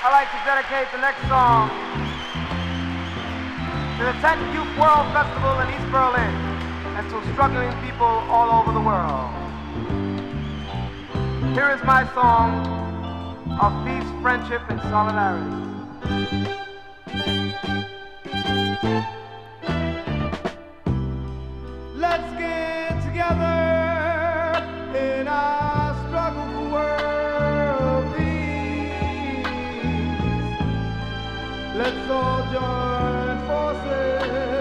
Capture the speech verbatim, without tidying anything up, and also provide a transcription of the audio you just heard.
I'd like to dedicate the next song to the tenth Youth World Festival in East Berlin and to struggling people all over the world. Here is my song of peace, friendship, and solidarity. Let's get together in our struggle for world peace. Let's all join forces